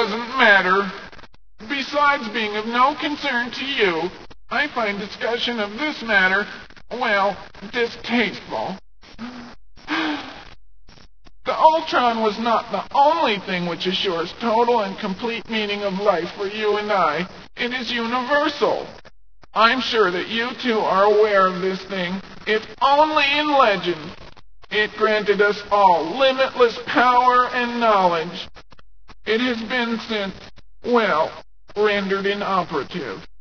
doesn't matter. Besides being of no concern to you, I find discussion of this matter, well, distasteful. The Ultron was not the only thing which assures total and complete meaning of life for you and I. It is universal. I'm sure that you too are aware of this thing, if only in legend. It granted us all limitless power and knowledge. It has been since, well, rendered inoperative.